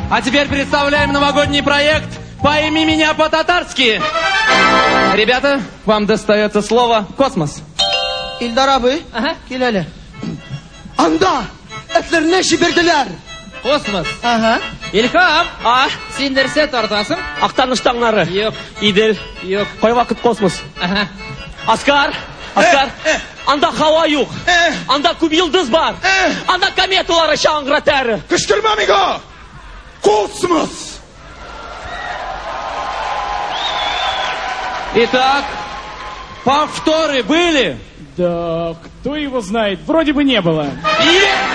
А теперь представляем новогодний проект «Пойми меня по-татарски». Ребята, вам достается слово «космос». İldar abi. Aha. Gel hele. Anda etlerine şibirdiler. Космос. Aha. İlham, А? sen derse tartasın? Актаныштаңнары. Yok. Идел. Yok. Кой вакыт космос. Aha. Оскар. Анда хава юк. Анда күп йылдыз бар. Анда кометалары шаңгыра тәрі. Кыштырма, Миго! Космос! Итак, повторы были? Да, кто его знает? Вроде бы не было. Есть!